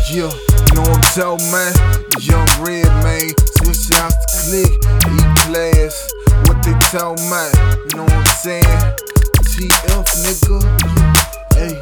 Yeah, know what I'm talking, man? Young Red, man. Switch out the click, E-class. What they talking about? You know what I'm saying? TF, nigga. Hey.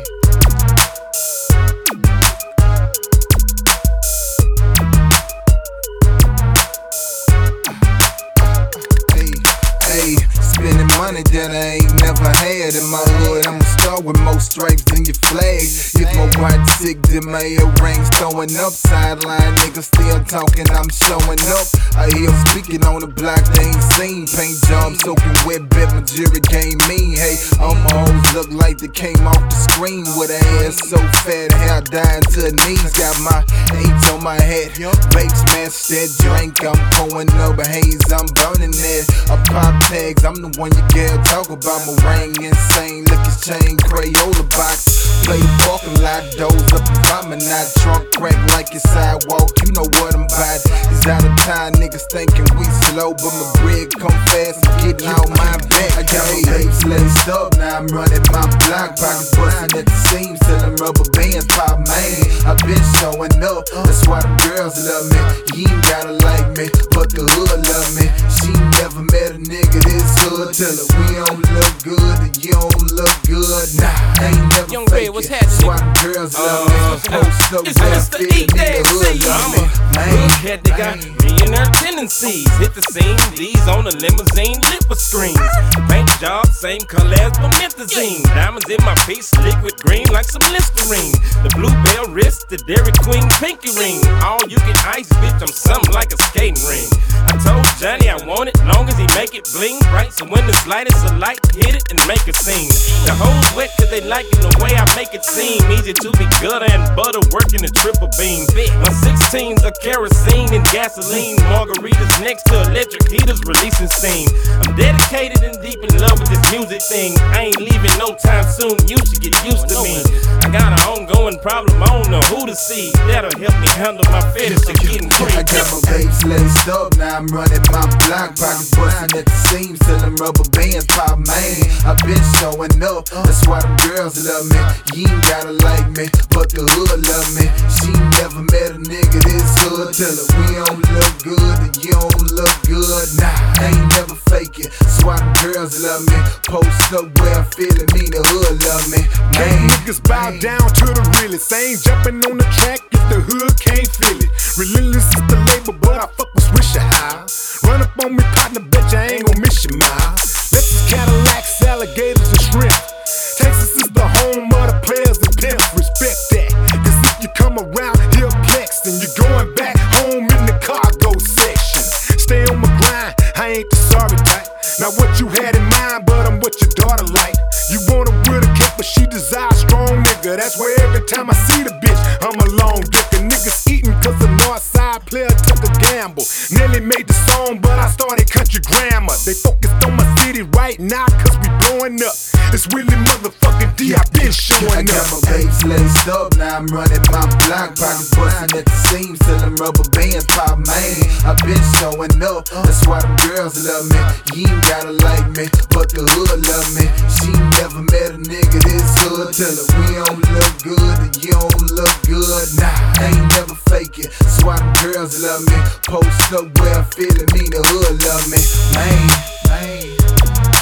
Hey, spending money that I ain't never had in my hood. I'ma start with more stripes than your flag. If my watch sick, then my earrings throwing up. Sideline niggas still talking, I'm showing up. I hear them speaking on the block, they ain't seen. Paint job soaking wet, bet my jury came mean. Hey, all my hoes look like they came off the screen with her ass so fat, hair dying to her knees. Got my H on my head, bake smash that drink. I'm pouring up a haze, I'm burning that. I pop tags, I'm the one you can't talk about. My ring insane, look his chain, Crayola box. Play the parking lot, doors up and vomit, not trunk crack like your sidewalk. You know what I'm about. These out of time niggas thinking we slow, but my bread come fast and getting out my back. I got my babes laced up, now I'm running my block. Pockets bustin' at the seams, selling rubber bands, pop man. I been showing up, that's why the girls love me. You ain't gotta like me, but the hood love me. She never met a nigga this hood. Tell her we don't look good and you don't look good. Nah, I ain't never Young fake Red, what's it. happening? That's why the girls love me. Post up It's where I Mr. fit, nigga hood love me. Man, Cat, they got millionaire tendencies. Hit the scene, these on the limousine, lipper screens. Paint job, same color as promethazine. Diamonds in my piece, liquid green like some Listerine. The Bluebell wrist, the Dairy Queen pinky ring. All you can ice, bitch, I'm something like a skating ring. I told Johnny I want it, long as he make it bling bright. So when the slightest of light hit it and make a scene. The hoes wet cause they liking the way I make it seem easy to be gutter and butter working the triple beam. My 16s are kerosene and gasoline. Margaritas next to electric heaters releasing steam. I'm dedicated and deep in love with this music thing. I ain't leaving no time soon, you should get used to me. I got an ongoing problem, I don't know who to see. That'll help me handle my fetish of getting free. I got my babes laced up, now I'm running my block. Pockets bustin' at the seams, selling rubber bands, pop man. I been showing up, that's why the girls love me. You ain't gotta like me, but the hood love me. She never met a nigga this hood. Tell her we don't look good and you don't look good. Nah, I ain't never fake it. That's why the girls love me. Post up where I feel it, mean the hood love me. Man, niggas bow down to the realest. I ain't jumping on the track if the hood can't feel it. Relentless is the label, but I fuck with Swisher High. Run up on me, partner, bitch, I ain't gon' miss your mile. Lexus, Cadillacs, alligators, and shrimp. Texas is the home of the players and pimps. Respect that, cause if you come around here flex, and you're going back home in the cargo section. Stay on my grind, I ain't the sorry type. Not what you had in mind, but I'm what your daughter like. You want her with a cake, but she desire a strong nigga. That's why every time I see the bitch, I'm a long dicker. Niggas eating cause the Northside player took a gamble. Nearly made the song, but I started country grammar. They focused on my city right now cause we blowing up. It's really motherfucking D, I been showing up. I got my babes laced up, now I'm running my block. Pockets bustin' at the seams, selling rubber bands, pop man. I been showing up, that's why the girls love me. You ain't gotta like me, but the hood love me. She never met a nigga this hood. Tell her we don't look good and you don't look good. Nah, I ain't never fake it. That's why the girls love me. Post up where I feel it, mean the hood love me. Man.